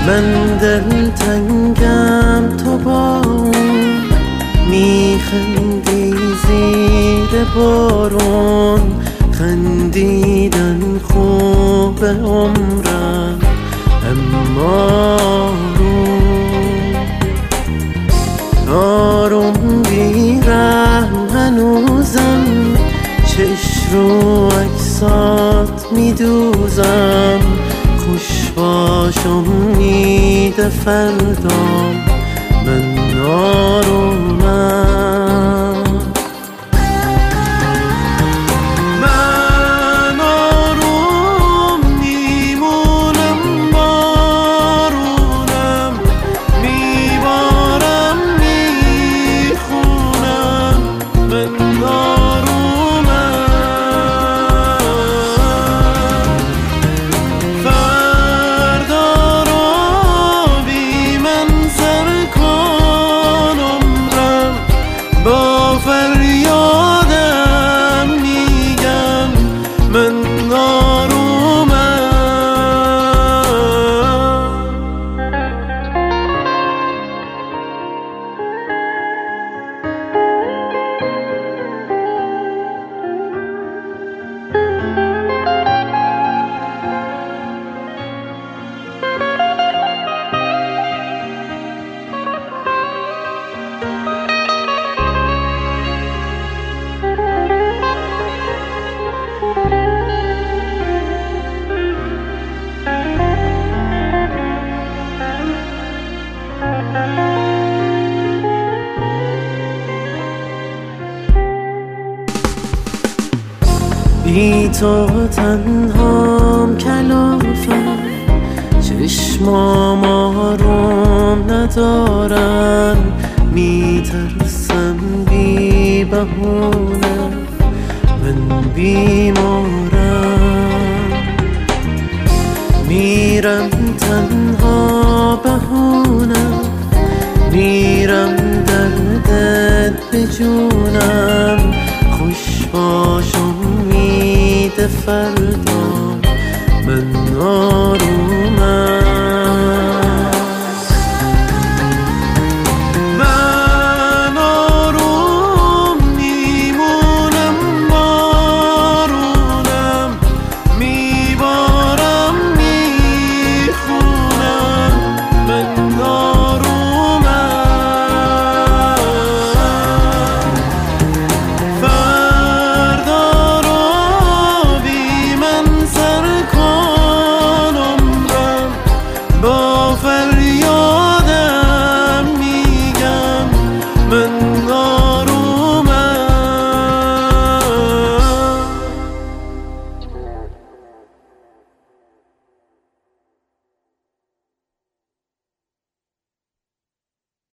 من دلتنگم تو با اون میخندی زیر بارون، خندیدن خوب عمرم اما آروم بیرحم هنوزم، چشم رو عکسات میدوزم، خوش باش امید فردام من آرومم. من آروم میمونم، بارونم میبارم میخونم، من آرومم. فردا رو بی من سر کن عمرم، با فریادم میگم من آرومم. بی تو تنهام کلافم، چشمام آروم ندارن، میترسم بی بهونه من بیمارم، میرم تنها بهونم، میرم دردت بجونم، خوش باش امید فردام من آرومم.